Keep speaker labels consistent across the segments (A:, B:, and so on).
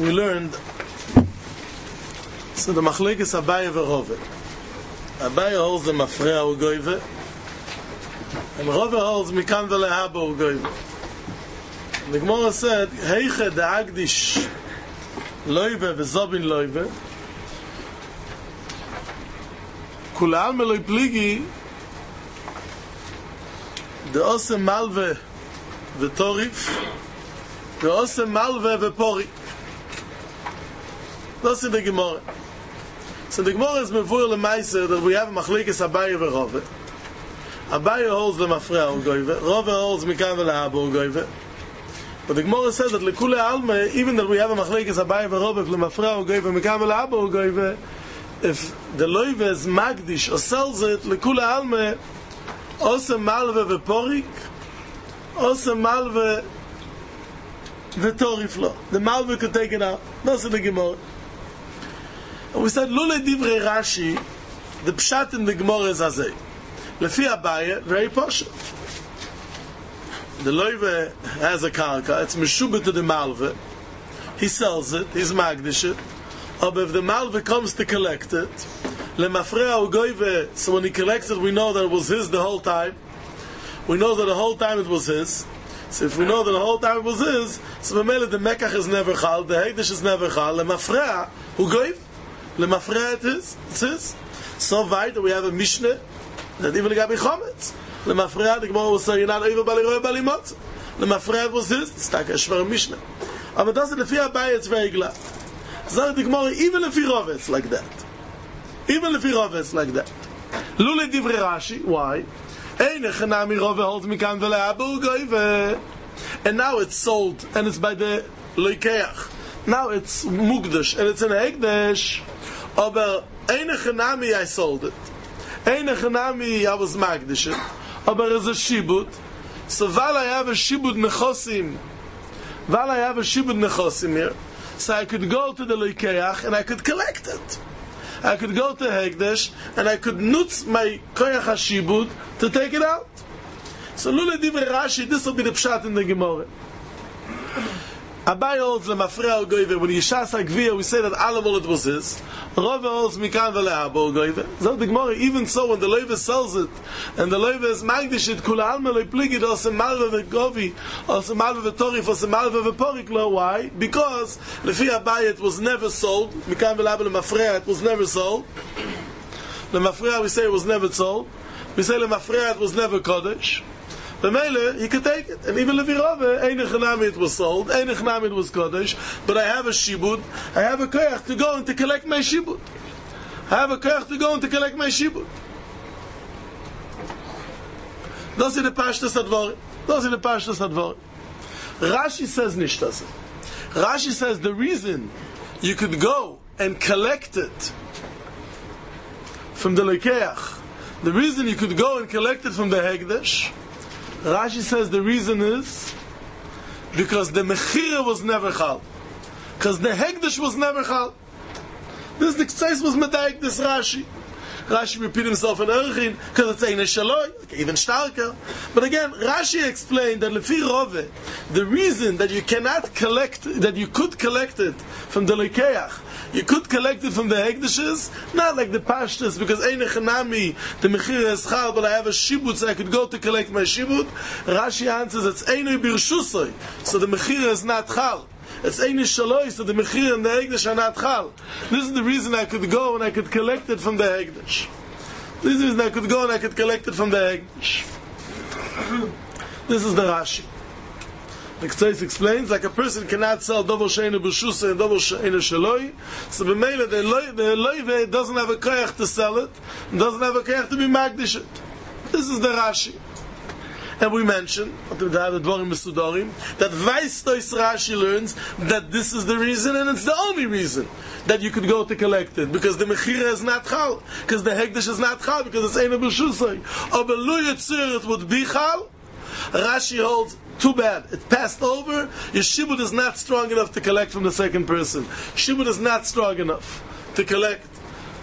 A: we learned, so the machlekes Abaye and Rove. Abaye holds the mafreya ugoive, and Rove holds mikan velehaba ugoive. The Gemara said, Heiche de'agdish loive v'zobin loive, kulal meloi pligi, de'ose malve v'torif, de'ose malve v'porik. That's in the Gemara. So the Gemara is mevuer l'maiser that we have a machlekes Abaye v'Rove. Abaye holds the mafreya ugoive, Rove holds mikan velehaba ugoive. But the Gemara says that lekule alma, even that we have a machlekes Abaye v'Rove, l'mafreya ugoive mikan velehaba ugoive, if the loive is magdish or sells it, lekule alma, ose malve v'porik, ose malve v'torif lo. The malve could take it out. That's in the Gemara. And we said, Lule divrei Rashi, the pshat in the Gemara is azay. Lefi Abaye, very posh. The loive has a karka, it's meshubah to the malve. He sells it, he's magdish it. But if the malve comes to collect it, lemafreya ugoive, so when he collects it, we know that it was his the whole time. We know that the whole time it was his. So if we know that the whole time it was his, so the mekach is never chal, the hekdesh is never chal, lemafreya ugoive, lemafreya it is, it's his. So weit that we have a mishnah that even the gabi chometz, lemafreya the Gemara will say you're not over bali roy bali motz. Lemafreya was his, it's like a shvar mishnah. But that's the lefi Abaye, it's very glad. So the Gemara even lefi Rove it's like that. Even lefi Rove it's like that. Lule divrei Rashi, why? And now it's sold, and it's by the loikeach. Now it's mugdash, and it's in hekdesh. Aber eine chenami I sold it. Eine chenami I was magdish it. Aber it's a shibud. So while I have a shibud nechosim, here, so I could go to the loikeach and I could collect it. I could go to Hekdesh and I could nutz my koyach hashibud to take it out. So lule divrei Rashi, this will be the pshat in the Gemara. Abaye holds the mafreya ugoive. When Yishas Agviya, we say that alamol it was his. Rove holds mikan velehaba ugoive. So the Gemara, even so, when the loive sells it, and the loive is magdish it, kula alma loy pligid, ose malve v'govi, ose malve v'torif, ose malve v'porik lo. Why? Because lefi Abaye it was never sold. Mikan velehaba lemafreya it was never sold. Lemafreya we say it was never sold. We say lemafreya it was never kodesh. The mele, you could take it. And even lefi Rove, eine chenami it was sold, eine chenami it was kodesh, but I have a shibud, I have a koyach to go and to collect my shibud. I have a koyach to go and to collect my shibud. Das ist the pashtas advar. Das ist the pashtas advar. Rashi says nicht das. Rashi says the reason you could go and collect it from the lekeach, the reason you could go and collect it from the hekdesh, Rashi says the reason is because the mechira was never chal, because the hekdesh was never chal. This Niktseis was medayik this Rashi. Rashi repeated himself in Erchin because it's eine shaloi, even starker. But again, Rashi explained that lefi Rove, the reason that you cannot collect, that you could collect it from the lekeach, you could collect it from the hekdeshes, not like the pashtas, because eine chenami, the mechira is chal, but I have a shibud, so I could go to collect my shibud. Rashi answers it's eine birshusoi, so the mechira is not chal. It's eine shaloi, so the mechira and the hekdesh are not chal. This is the reason I could go and I could collect it from the hekdesh. This is the reason I could go and I could collect it from the hekdesh. This is the Rashi. The Ktseis explains, like a person cannot sell double sheina b'shusa and double sheina shaloi, so b'meila the loive doesn't have a koyach to sell it, and doesn't have a koyach to be magdish it. This is the Rashi. And we mentioned that Vaistois Rashi learns that this is the reason, and it's the only reason that you could go to collect it, because the mechira is not chal, because the hekdesh is not chal, because it's ein b'shusay. Aber lo yitzir it would be chal. Rashi holds, too bad, it passed over. Your shibud is not strong enough to collect from the second person. Shibud is not strong enough to collect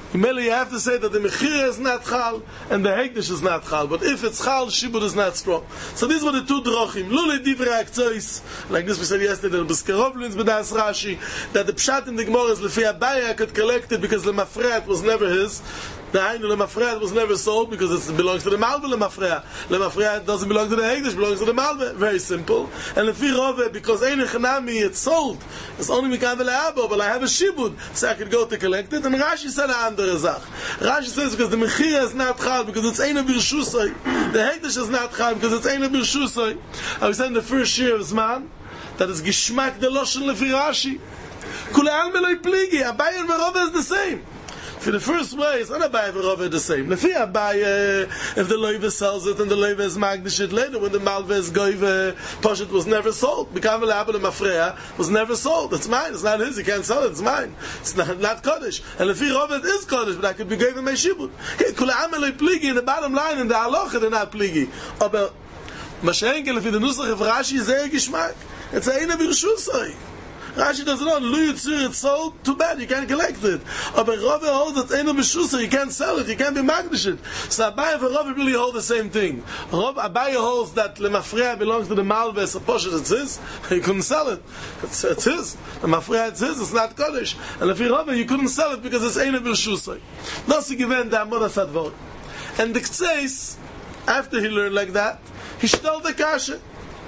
A: Immediately you have to say that the Mechira is not Chal and the Hekdesh is not Chal. But if it's Chal, Shibud is not strong. So these were the two drochim. Lule Divrei Akzois. Like this we said yesterday, the B'skerovlins B'das Rashi, that the Pshat in the Gemara is Lefi Abaya could collect it because the Mafreat was never his. The Hainu Lemafreat was never sold because it belongs to the Malve Lemafreat. Lemafreat doesn't belong to the Hekdesh, belongs to the Malve. Very simple. And Lefi Rove, because Ein Chanami, it's sold. It's only Mikan V'le'abo, but I have a Shibud, so I could go to collect it. And Rashi said Rashi says because the Mechira is not Chal, because it's Eina Birshusai. The Hekdesh is not Chal, because it's Eina Birshusai. I was saying the first year of Zman, that is Gishmak de Loshen Lefi Rashi. Kule Alme Loi Pligi, Abaye and Verova is the same. For the first way, it's not Abaye and Verova the same. Lefi Abaye, if the Loive sells it and the Loive is Magdashit later, when the Malve is Goive, Poshet was never sold. Bikam V'le'abo Lemafreya was never sold. It's mine, it's not his, he can't sell it, it's mine. It's not Kodesh. And Lefi Rove it is Kodesh, but I could be given my Shibud. Kule Alme Loi Pligi, in the bottom line, in the Halacha, they're not Pligi. Aber, Mashenke, Lefi the Nusach of Rashi, is a Gishmak. It's a Eina Birshusai. Rashi doesn't know. Lu Yitzir, it's sold. Too bad, you can't collect it. But Rove holds that Eino B'Shusar, you can't sell it, you can't be magdashit. So Abaye and Rove really hold the same thing. Abaye holds that Lemafreya belongs to the Malve, so Poshet it's his, you couldn't sell it. It's his. Lemafreya it's his, it's not Kodesh. And if Rove, you couldn't sell it because it's Eino B'Shusar. That's given the Amodas Advor. And the Ktseis, after he learned like that, he stole the Kasha.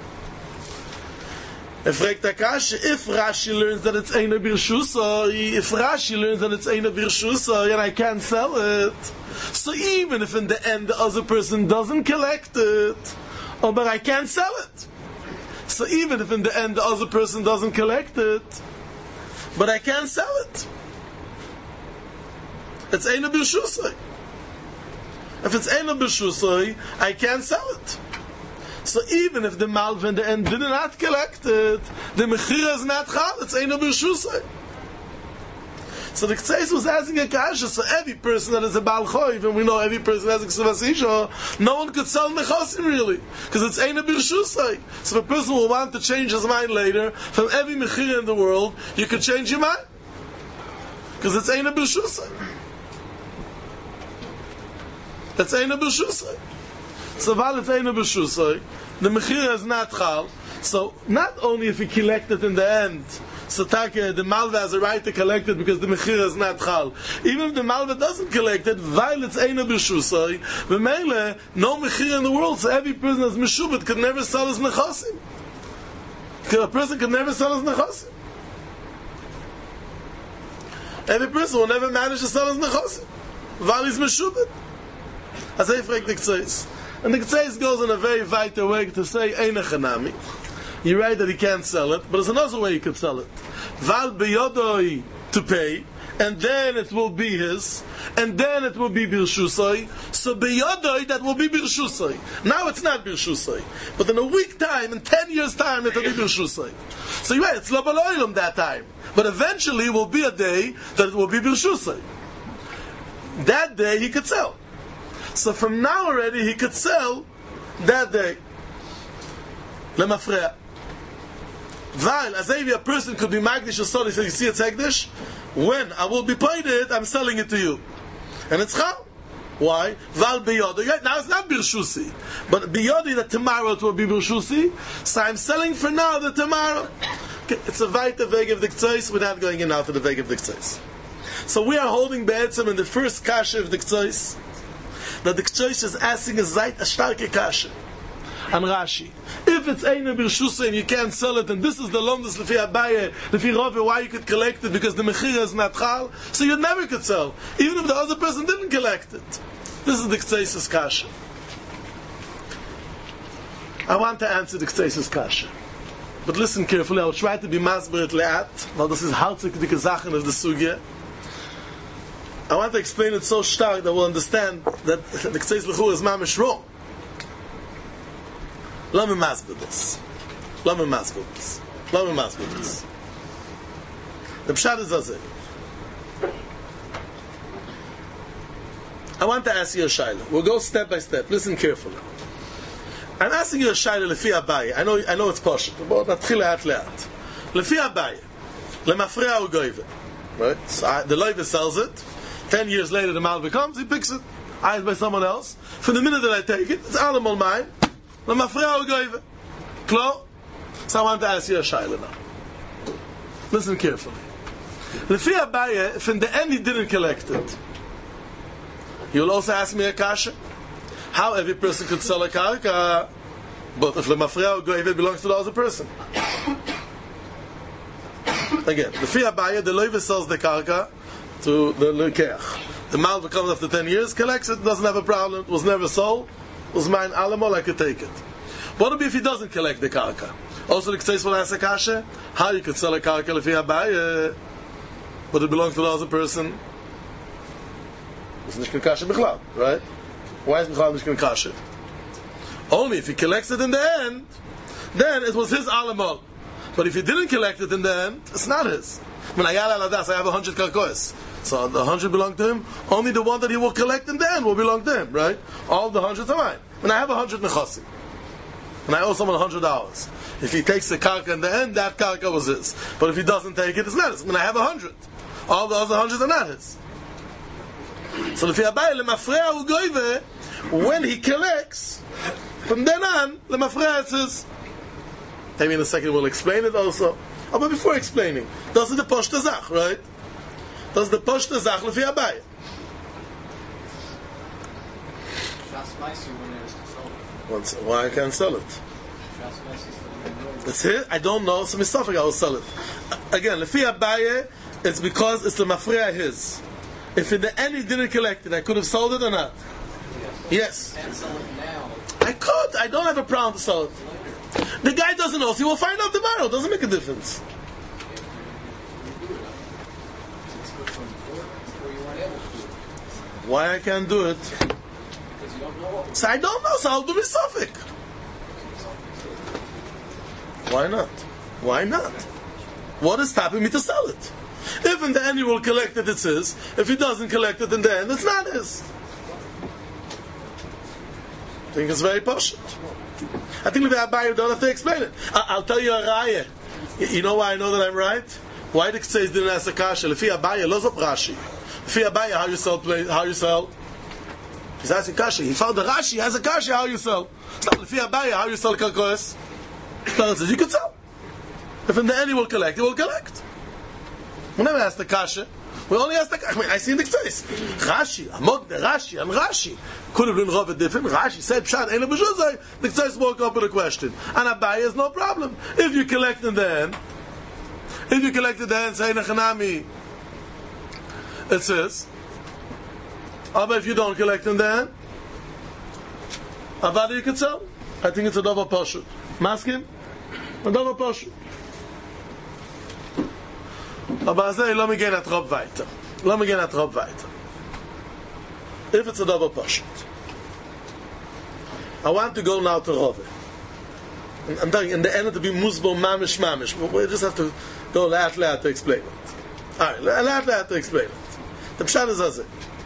A: If Rashi learns that it's Eina Birshusai, if Rashi learns that it's Eina Birshusai and I can't sell it, so even if in the end the other person doesn't collect it, but I can't sell it. So even if in the end the other person doesn't collect it, but I can't sell it. It's Eina Birshusai. If it's Eina Birshusai, I can't sell it. So even if the Malve in the end did not collect it, the Mechira is not Chal, it's Eino Birshusai. So the Ktseis was asking a Kasha, so every person that is a Baal Choiv, and we know every person has a Ksuvas Isha, no one could sell Mechosim really, because it's Eino Birshusai. So if a person will want to change his mind later, from every Mechira in the world, you could change your mind. Because it's Eino Birshusai. It's Eino Birshusai. So while it's Eino B'Shusai, the Mechira is not Chal. So not only if he collected in the end, so the Malva has a right to collect it because the Mechira is not Chal. Even if the Malva doesn't collect it, while it's Eino B'Shusai, B'meile, no Mechira in the world, so every person that's Meshubit could never sell his Nechosim. A person could never sell his Nechosim. Every person will never manage to sell his Nechosim. While he's Meshubit. As I frag the Ktseis. And the Ktseis goes in a very vital way to say, Eina Chanami. You're right that he can't sell it, but there's another way you could sell it. Val beyodoi to pay, and then it will be his, and then it will be Birshusai. So beyodoi, that will be Birshusai. Now it's not Birshusai. But in a week time, in 10 years time, it will be Birshusai. So you're right, it's lo baloilum that time. But eventually it will be a day that it will be Birshusai. That day he could sell. So from now already he could sell that day. Lemafreya. While as a person could be magdish or sold, so you see it's hekdesh, when I will be paid it, I'm selling it to you. And it's chal. Why? Val biyodi. Now it's not birshusi. But biyodi that tomorrow it will be birshusi. So I'm selling for now the tomorrow. Okay. It's a weiter Weg of the Ktseis without going in now to the Weg of the Ktseis. So we are holding Be'etzim in the first Kasha of the Ktseis, that the Ktseis is asking a starke Kasha. And Rashi, if it's Eina Birshusai and you can't sell it, and this is the Lomdus Lefi Abaye, Lefi Rove, why you could collect it, because the Mechira is not Chal, so you never could sell, even if the other person didn't collect it. This is the Ktseis' Kasha. I want to answer the Ktseis' Kasha. But listen carefully, I will try to be masber et le'at, while this is hartzik dike Sachen of the Sugya. I want to explain it so stark that we'll understand that the Ktseis L'chu is mamish wrong. Let me masber this. The Pshat is as I want to ask you a shayla. We'll go step by step. Listen carefully. I'm asking you a shayla lefi Abaye. I know it's poshut, but natchil le'at le'at. Lefi Abaye, lemafreya u'goyve. Right? So the loive sells it. 10 years later the Malva comes, he picks it. I by someone else. From the minute that I take it, it's allemal mine. Lemafrea ugoive. Klo? So I want to ask you a shayla now. Listen carefully. Lefi Abaye, if in the end he didn't collect it, you'll also ask me a kasha. How every person could sell a karka, but if Lemafrea ugoive, it belongs to the other person. Again, Lefi Abaye, the loive sells the karka to the lekeach. The Malva comes after 10 years, collects it, doesn't have a problem, it was never sold, it was mine allemal, I could take it. What if he doesn't collect the karka? Also, the Ktseis will ask a kasha, how you could sell a karka lefi Abaye, but it belongs to the other person. It's nicht kasha bichlal, right? Why is bichlal nicht kasha? Only if he collects it in the end, then it was his allemal. But if he didn't collect it in the end, it's not his. When I have 100 karkois. So the 100 belong to him. Only the one that he will collect in the end will belong to him, right? All the 100s are mine. When I have 100 nechasim, and I owe someone $100, if he takes the karka in the end, that karka was his. But if he doesn't take it, it's not his. When I have 100, all the other 100s are not his. So if lemafrea ugoive, when he collects, from then on, lemafrea is his. Maybe in a second we'll explain it also. Oh, but before explaining, das ist the poshta zach, right? Das ist the poshta zach lefi Abaye. Why I can't sell it? That's it? I don't know, so Mistafik I will sell it. Again, lefi Abaye, it's because it's the mafreya his. If in the end he didn't collect it, I could have sold it or not? Yes. I could. I don't have a problem to sell it. The guy doesn't know, so he will find out tomorrow. It doesn't make a difference. Why I can't do it? So I don't know, so I'll do Misafik. Why not? Why not? What is stopping me to sell it? If in the end he will collect it, it's his. If he doesn't collect it in the end, it's not his. I think it's very posh. I think the Abaye don't have to explain it. I'll tell you a raya. You know why I know that I'm right? Why the Ktseis didn't ask a kasha? Lefi Abaye, lo zop Rashi. Lefi Abaye, how you sell? He's asking kasha. He found the Rashi has a kasha. How you sell? Stop. Lefi Abaye, how you sell karkoes? So says you could sell. If in the end he will collect, he will collect. We never asked the kasha. We only asked the kasha. I see in the Ktseis. Rashi, Amog the Rashi, and Rashi. Could have been Rava different. Rashi said, Pshat, Eina B'Shuzay. The Ktseis woke up with a question. And Abaye has no problem. If you collect in the end, say, Nechanami, it says, but if you don't collect in the end, Avada you can sell. I think it's a Dova Pashut. Maskim? A Dova Pashut. Aber say, let me get at Rob weiter. If it's a double pashut, I want to go now to Rove. I'm telling you, in the end to be musbo mamish. We just have to go laat to explain it. Alright, laat to explain it. The pshat is as it.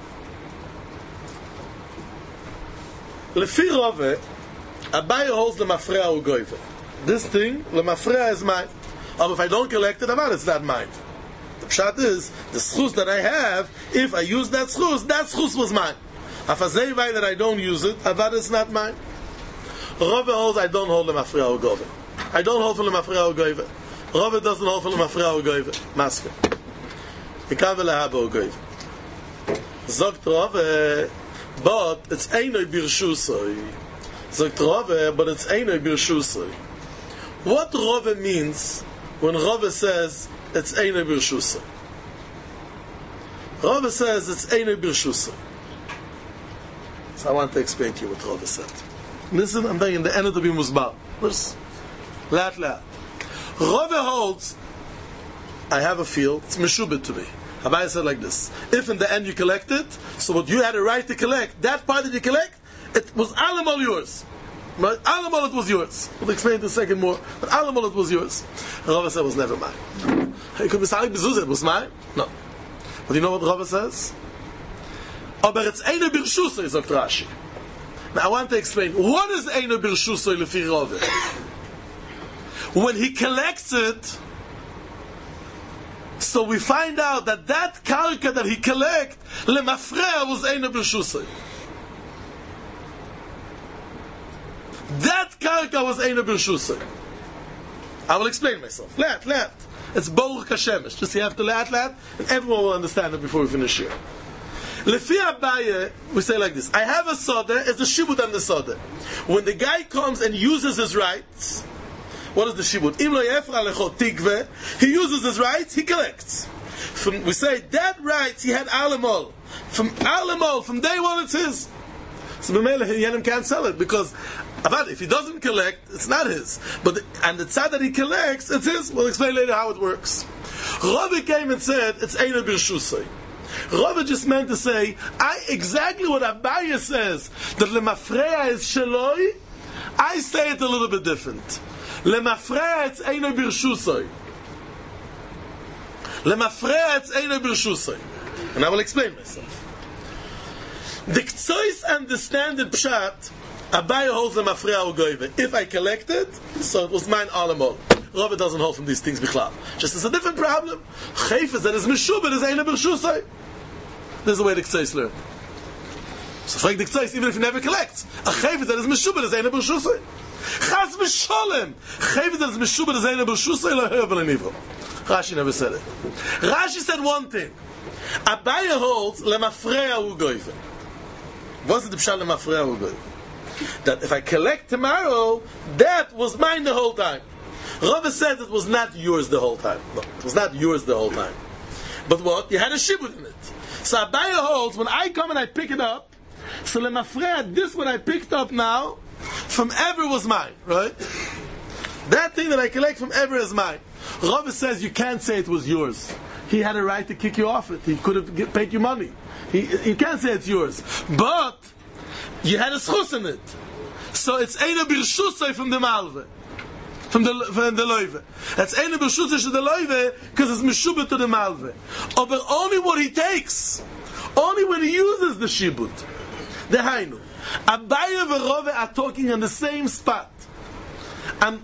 A: Lefi Rove, Abaye holds the mafreya ugoive. This thing, the mafreya is mine. If I don't collect it, it's not mine. The pshat is, the schus that I have, if I use that schus was mine. If I say that I don't use it, avad is not mine. Rove holds, I don't hold the mafreya ugoive. I don't hold for the mafreya ugoive. Rove doesn't hold for the mafreya ugoive. Maske. Ikav lehaba ugoive. Zogt Rove, but it's einoi birshusoi. Zogt Rove, but it's einoi birshusoi. What Rove means when Rove says it's Einoi Birshusa? Rove says it's Einoi Birshusa. So I want to explain to you what Rove said. Listen, I'm telling you, in the end of the Bimusbar. Listen. Laat. Rove holds, I have a field, it's Meshubit to me. Abaye said like this: if in the end you collect it, so what you had a right to collect, that part that you collect, it was allemal yours. Right? Allemal it was yours. We'll explain it in a second more. But allemal it was yours. Rava said it was never mine. It could be Salik Bezuzah, it was mine? No. But you know what Rava says? Aber it's Eino Birshusoi, sagt Rashi. Now I want to explain, what is Eino Birshusoi lefi Rava? When he collects it, So we find out that karka that he collect, lemafrea was Eina B'Rshusay. That karka was Eina B'Rshusay. I will explain myself. Let. It's Baruch Hashemesh. Just you have to let, and everyone will understand it before we finish here. Lefi Abaye, we say like this: I have a soda, it's the shibud and the soda. When the guy comes and uses his rights, what is the shibud? Im lo yefra lecho tikve, he uses his rights, he collects. We say that rights he had alamol. From day one it's his. So B'meila Yenim can't sell it because if he doesn't collect, it's not his. And the tzad that he collects, it's his. We'll explain later how it works. Rava came and said it's Eina B'Rshusay. Rava just meant to say, exactly what Abaye says, that Lemafreya is Sheloi, I say it a little bit different. Lemafreya it's Eina B'Rshusay. Lemafreya it's Eina B'Rshusay. And I will explain myself. The Ktsois understand the Pshat, Abaye holds Lemafreya Ugoive. If I collect it, so it was mine all. Rava doesn't hold from these things bichlal. Just it's a different problem. Chayfes that is Meshubah is Eina B'Rshusay. This is the way the Ktsois learn. So for the Ktsois, even if he never collects, a Chayfes that is Meshubah is Eina B'Rshusay. Chas v'sholem. Chayfes that is Meshubah is Eina B'Rshusay lo hevel enivo. Rashi never said it. Rashi said one thing. Abaye holds Lemafreya Ugoive. What's the Pshat Lemafreya Ugoive? That if I collect tomorrow, that was mine the whole time. Rava says it was not yours the whole time. No, it was not yours the whole time. But what? You had a shibud in it. So Abaye holds, when I come and I pick it up, so Lemafreya, this what I picked up now, from ever was mine, right? That thing that I collect from ever is mine. Rava says you can't say it was yours. He had a right to kick you off it. He could have paid you money. You can't say it's yours. But you had a schus in it. So it's Eina B'Rshusay from the Malve. From the Loive. That's Eina B'Rshusay to the Loive because it's Meshubah to the Malve. But only what he takes. Only when he uses the Shibud. The Hainu. Abaye and Rava are talking on the same spot. And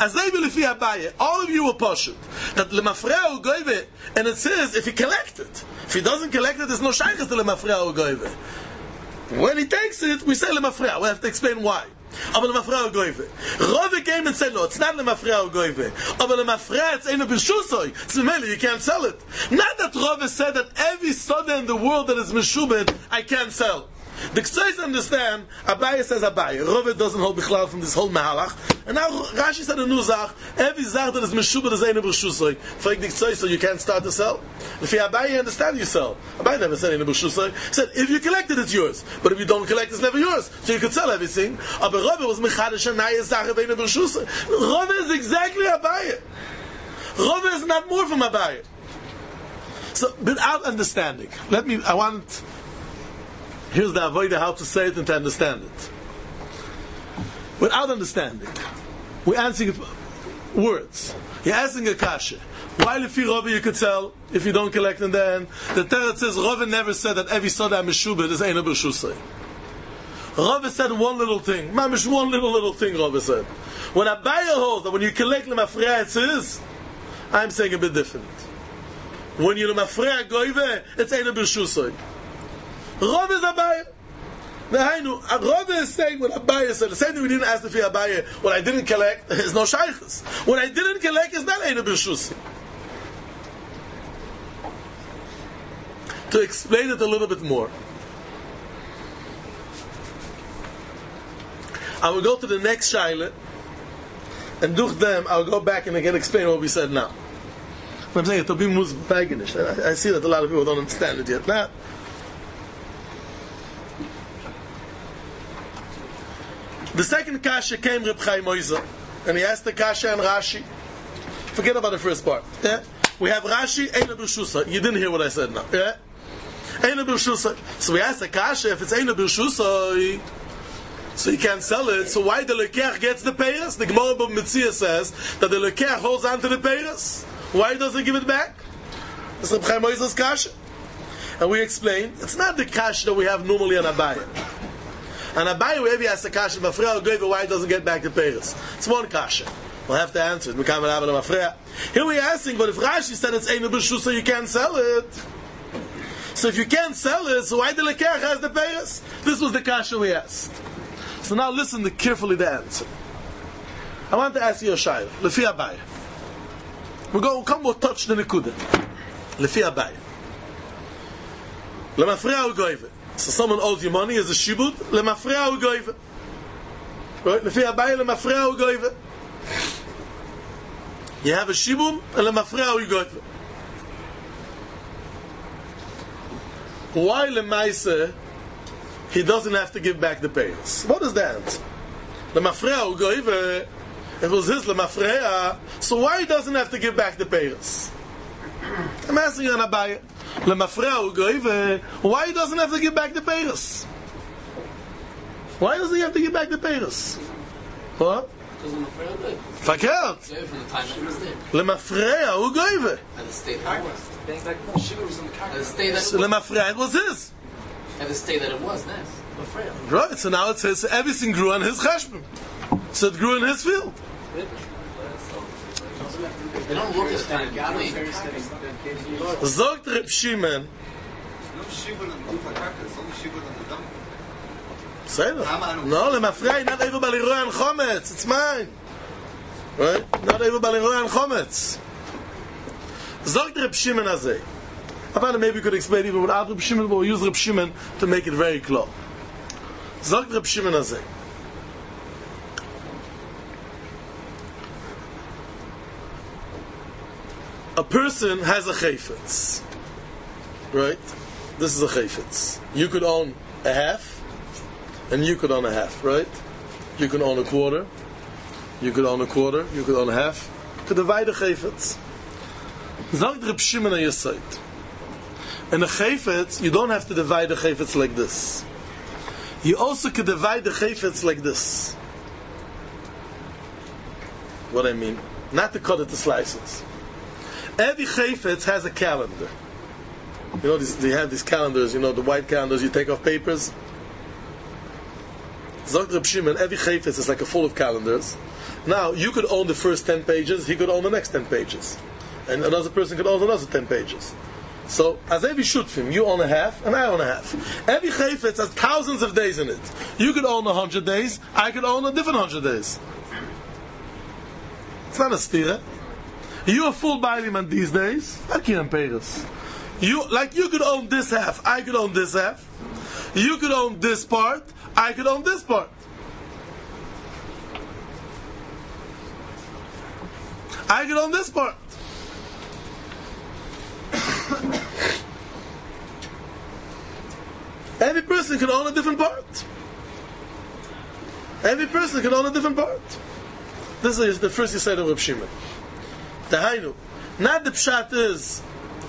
A: Abaye, all of you were poshut that Lemafreya Ugoive, and it says if he collect it. If he doesn't collect it, there's no shaykhs to Lemafreya Ugoive. When he takes it, we say Lemafreya. We have to explain why. Aber Lemafreya Ugoive. Rava came and said, no, it's not Lemafreya Ugoive. Aber Lemafreya, it's Eina B'Rshusay. So mainly you can't sell it. Not that Rava said that every soda in the world that is Meshubed, I can't sell. The Ktsois understand, Abaye says Abaye. Rava doesn't hold bichlal from this whole mahalach. And now Rashi said a new zach, every zach that is Meshubed is Eina B'Rshusay. For the Ktsois, so you can't start to sell. If you Abaye, you understand you sell. Abaye never said Eina B'Rshusay. He said, if you collect it, it's yours. But if you don't collect, it's never yours. So you could sell everything. But Rava was Mechadesh Anaya Zach of Eina B'Rshusay. Rava is exactly Abaye. Rava is not more from Abaye. So, without understanding, here's the avodah how to say it and to understand it. Without understanding, we're answering words. You're asking a kasha. Why lefi Rava you could sell if you don't collect in the end? The Torah says Rava never said that every soda meshubed is Eina B'Rshusay. Rava said one little thing. Mamish one little thing Rava said. When Abaye holds that when you collect Lemafreya it's his, I'm saying a bit different. When you Lemafreya Goive, it's Eina B'Rshusay. Rava is Abaye. Rava is saying what Abaye said. The same thing we didn't ask the Fi Abaye. What I didn't collect is no shaykhs. What I didn't collect is not Eina B'Rshusay. To explain it a little bit more, I will go to the next shaila, and durch them I'll go back and again explain what we said now. I'm saying it'll be musbaginish. I see that a lot of people don't understand it yet. Now, the second kasha came Reb Chaim Oizer, and he asked the kasha and Rashi. Forget about the first part. Yeah? We have Rashi, Eina B'Rshusay. You didn't hear what I said now. Yeah? Eina B'Rshusay. So we asked the kasha, if it's Eina B'Rshusay, so you can't sell it, so why the Lekech gets the payers? The Gemara B'Metzia says that the Lekech holds on to the payers. Why doesn't he give it back? That's Reb Chaim Oizer's kasha. And we explained, it's not the kasha that we have normally on Abaye. And Abaye, wherever he has the kasha, Mafreya Ugoive, why he doesn't get back the payers? It's one kasha. We'll have to answer it. Here we're asking, but if Rashi said it's Einu B'Shus, so you can't sell it. So if you can't sell it, so why the Lekerach has the payers? This was the kasha we asked. So now listen carefully the answer. I want to ask you a shayla. Lefi Abaye. We'll come more touch the Nekuda. Lefi Abaye. Lemafreya u'goyve. So someone owes you money as a shibud. Lemafreya u'goyve. Right? Lefi Abaye lemafreya u'goyve. You have a shibum and lemafreya u'goyve. Why lemaise he doesn't have to give back the payers? What is the answer? Lemafreya u'goyve. If it was his lemafreya, so why he doesn't have to give back the payers? I'm asking you on Abaye. Lemafreya u'goyve. Why he doesn't have to give back the payers? Why doesn't he have to give back the payers? What? Verkehrt. Lemafreya u'goyve.
B: And the state that it was.
A: Lemafreya, it was his.
B: And the state that it was, nice.
A: Right, so now it says everything grew on his cheshbon. So it grew in his field.
B: They don't look at that.
A: Zogt Reb Shimon. Say that. No, lemafrei, not able by Leroy and Chometz. It's mine. Right? Not able by Leroy and Chometz. Zogt Reb Shimon azay. I thought maybe we could explain even without Reb Shimon, but we'll use Reb Shimon to make it very clear. Zogt Reb Shimon azay. A person has a chayfetz, right? This is a chayfetz. You could own a half, and you could own a half, right? You could own a quarter, you could own a quarter, you could own a half. You could divide a chayfetz. Zog Reb Shimon on your side. In a chayfetz, you don't have to divide the chayfetz like this. You also could divide the chayfetz like this. What I mean? Not to cut it to slices. Every chayfetz has a calendar. You know, they have these calendars, you know, the white calendars you take off papers. Zog Reb Shimon, every chayfetz is like a full of calendars. Now, you could own the first 10 pages, he could own the next 10 pages. And another person could own another 10 pages. So, as every shutfim, you own a half, and I own a half. Every chayfetz has thousands of days in it. You could own 100 days, I could own a different 100 days. It's not a stira. You are full bailim on these days. You could own this half. I could own this half. You could own this part. I could own this part. I could own this part. Every person can own a different part. Every person can own a different part. This is the first you said of Reb Shimon. Tahainu. Not the pshat is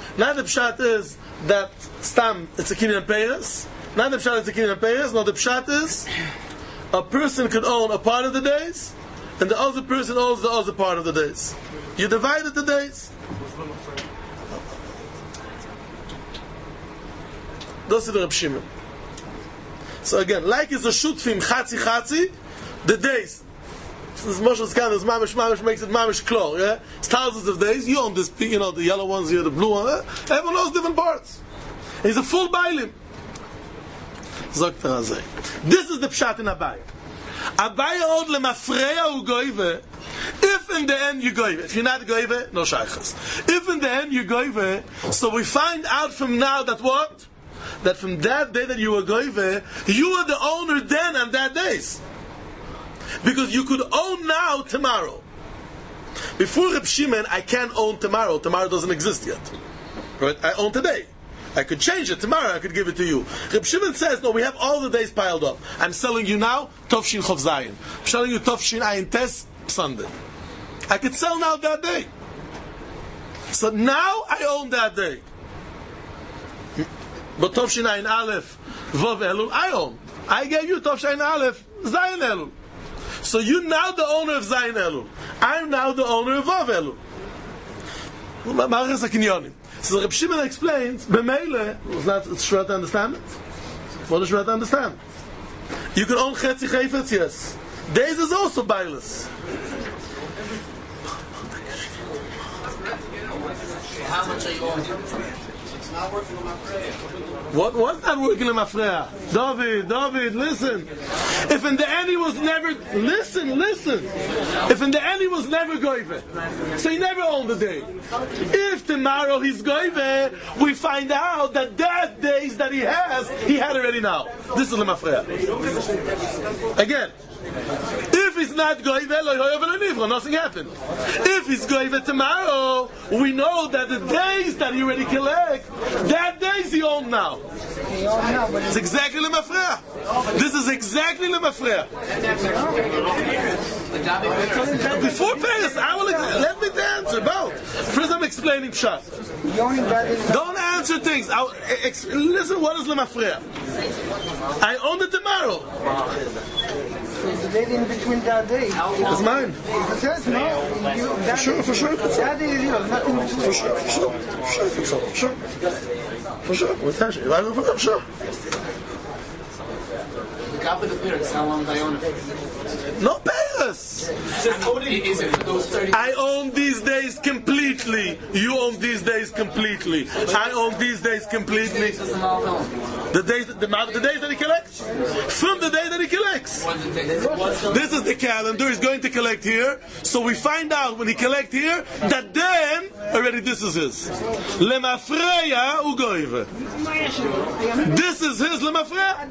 A: that stam it's a kinyan peiros. Not the pshat it's a kinyan peiros. No, the pshat is a person could own a part of the days, and the other person owns the other part of the days. You divided the days. That's the Reb Shimon. So again, like it's a shutfim chatzi, the days. This Moshe's kind of mamish makes it mamish klar. Yeah, it's thousands of days. You own this, you know, the yellow ones here, the blue one. Everyone knows different parts. He's a full bailim. This is the pshat in Abaye. Abaye od lemafreya u'goyve. If in the end you goyve, if you're not goyve, no shaychas. If in the end you goyve, so we find out from now that what? That from that day that you were goyve, you were the owner then on that days. Because you could own now tomorrow. Before Reb Shimon, I can't own tomorrow. Tomorrow doesn't exist yet. Right? I own today. I could change it tomorrow. I could give it to you. Reb Shimon says, no, we have all the days piled up. I'm selling you now Tovshin Chov Zayin. I'm selling you Tovshin Ayin Tes Sunday. I could sell now that day. So now I own that day. But Tovshin Ayin Aleph Vav Elul I own. I gave you Tovshin Ayin Aleph Zayin Elul. So you're now the owner of Zayin Elul. I'm now the owner of Vav Elul. So Reb Shimon explains, B'meile, it's short to understand it. What is short to understand? You can own Chetzi Chayfetz, yes. Days is also bailus.
B: How much are you owing?
A: What was not working in Mafreya? David, listen. If in the end he was never, listen. If in the end he was never goive, so he never owned the day. If tomorrow he's goive, we find out that days that he had already now. This is the Mafreya. Again. If he's not goive, nothing happened. If he's goive tomorrow, we know that the days that he already collect, that days he owns now. It's exactly lemafreya. This is exactly lemafreya. Before Paris, let me answer both. First, I'm explaining pshat. Don't answer things. Listen, what is lemafreya? I own it tomorrow.
C: The day in between that day.
A: It's mine.
C: Yes, no.
A: For sure.
C: That day is yours, nothing between.
A: For sure. For sure.
B: Gab with the parents, how long do I own it?
A: No payers.
B: Is it for those 30
A: I own these days completely. You own these days completely. I own these days completely. The days that he collects. From the day that he collects. This is the calendar. He's going to collect here. So we find out when he collect here that then already this is his. Lemafreya ugoive. This is his lemafreya.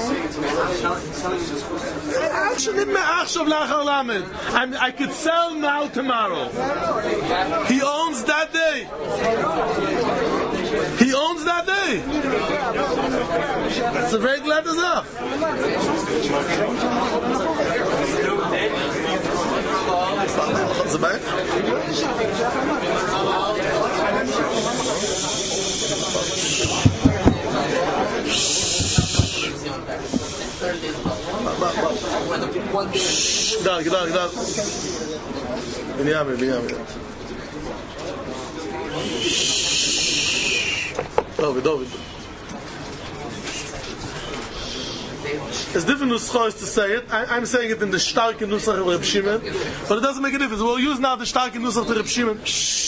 A: I could sell now tomorrow. He owns that day. He owns that day. It's a very glad as up. What's the back? Get down. Binyamin. David. It's different nuschos to say it. I'm saying it in the starke nusach of Reb Shimon, but it doesn't make a difference. We'll use now the starke nusach of Reb Shimon.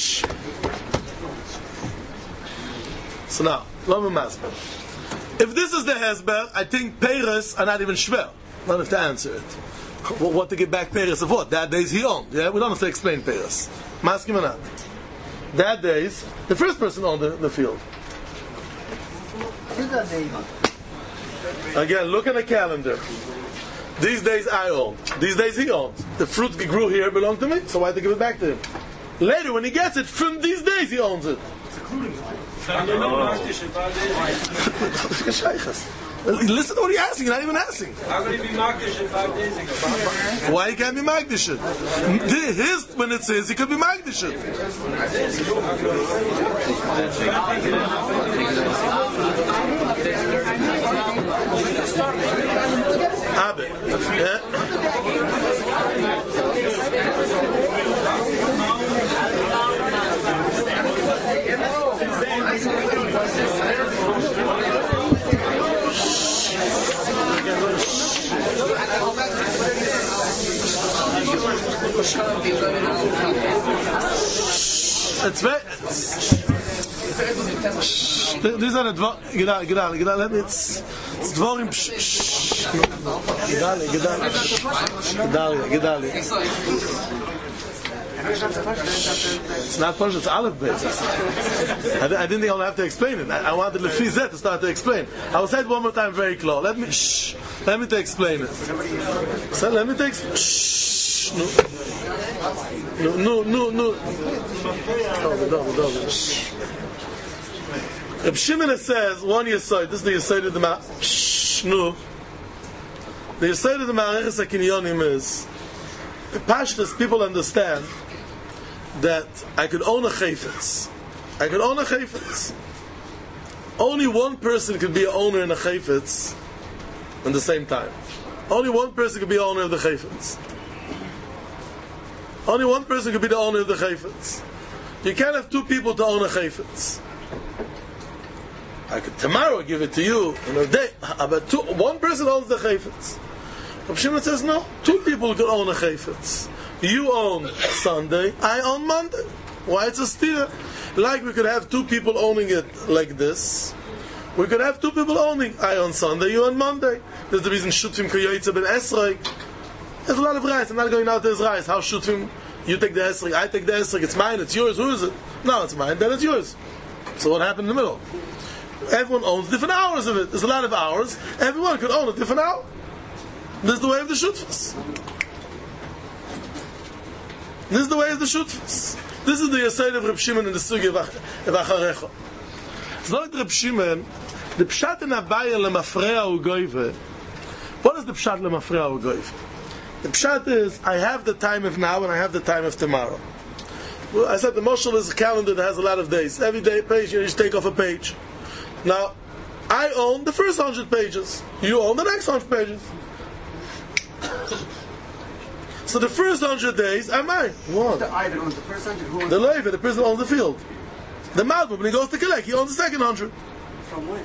A: So now, if this is the hesber, I think peiros are not even shver. Not have to answer it. What to give back peiros of what? That days he owned. Yeah, we don't have to explain peiros. Maskim or not. That days, the first person owned the field. Again, look at the calendar. These days I own. These days he owns. The fruit grew here belonged to me, so why have to give it back to him? Later, when he gets it, from these days he owns it. Listen to what he's asking, you're not even asking.
D: How can he be Magdish in 5 days ago?
A: Why he can't be Magdish? His, when it's his, he could be Magdish. Abe. It's very. These are the Gedali. Let me. It's dvorim. Gedali. It's not Pashut, it's Aleph basis. I didn't think I'll have to explain it. I wanted Lefizet to start to explain. I will say it one more time very close. Let me to explain it. So let me to explain. No. Reb Shimon says, one Yesod, this is the Yesod of the Ma'arech. The Yesod of the Ma'arech HaKinyonim is, Pashtus, people understand that I could own a chayfetz. Only one person could be an owner in a chayfetz at the same time. Only one person could be owner of the chayfetz. Only one person could be the owner of the chayfetz. You can't have two people to own a chayfetz. I could tomorrow give it to you in a day, but one person owns the chayfetz. Reb Shimon says no, two people could own a chayfetz. You own Sunday, I own Monday. Why it's a steer? Like we could have two people owning it like this. We could have two people owning. I on Sunday, you on Monday. There's the reason Shutvim Koyoytze ben Esrei. There's a lot of rice. I'm not going out to his rice. How Shutvim? You take the Esrei, I take the Esrei. It's mine, it's yours. Who is it? No, it's mine, then it's yours. So what happened in the middle? Everyone owns different hours of it. There's a lot of hours. Everyone could own a different hour. This is the way of the Shutvas. This is the way of the Shutvas. This is the Yesod of Reb Shimon in the Sugi of Acharecha. It's not like Reb Shimon, the Pshat in Abaya lemafreya ugoive. What is the Pshat lemafreya ugoive? The Pshat is, I have the time of now and I have the time of tomorrow. Well, I said the Moshel is a calendar that has a lot of days. Every day page, you just take off a page. Now, I own the first 100 pages. You own the next 100 pages. So the first 100 days are mine. What?
C: The Ivan owns the first 100. Who owns
A: The Levi, the person owns the field. The Malva, when he goes to collect, he owns the second 100.
C: from when?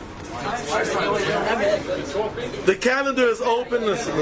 A: The calendar is open. Listen.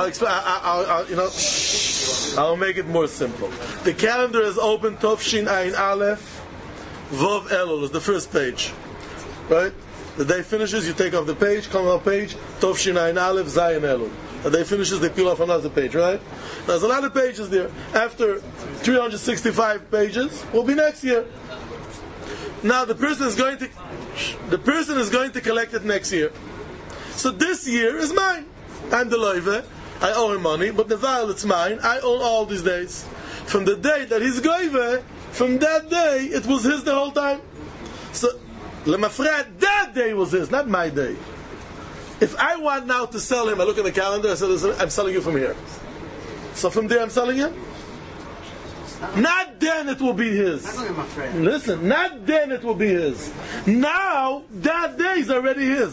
A: I'll make it more simple. The calendar is open. Tovshin Ayin Aleph, Vov Elul is the first page, right? The day finishes, you take off the page, come off page. Tovshin Ayin Aleph, Zayin Elul. The day finishes, they peel off another page, right? There's a lot of pages there. After 365 pages, will be next year. Now the person is going to collect it next year. So this year is mine. I'm the loive. I owe him money, but the vial it's mine. I own all these days. From the day that he's goive, from that day it was his the whole time. So lemafred, that day was his, not my day. If I want now to sell him, I look at the calendar. I said, "Listen, I'm selling you from here." So from there, I'm selling him. Not then it will be his. Listen, not then it will be his. Now, that day is already his.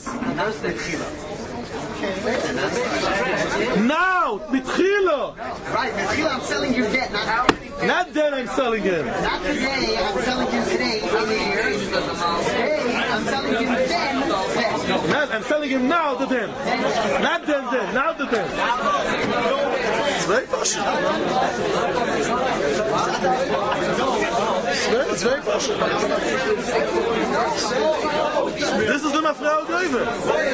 A: Now, Mitchila.
C: Right, Mitchila, I'm selling your debt.
A: Not then I'm selling him.
C: Not today, I'm selling you today. Today, I'm selling you then.
A: Not, I'm selling him now to then. Not then, now to then. It's very posh. It's very posh. This is the Mafrao Goiver.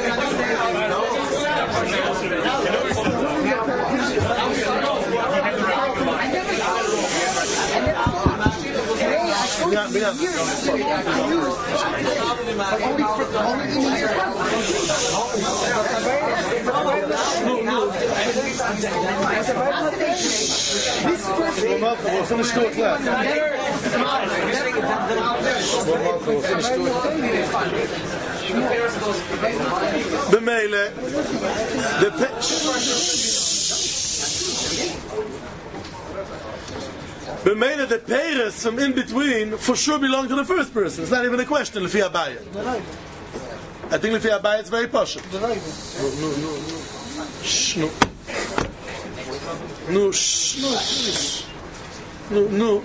A: We'll finish 2 o'clock. B'meile, the peiros from in between for sure belong to the first person. It's not even a question. Lefi Abaya. I think Lefi Abaya it's very posh. No.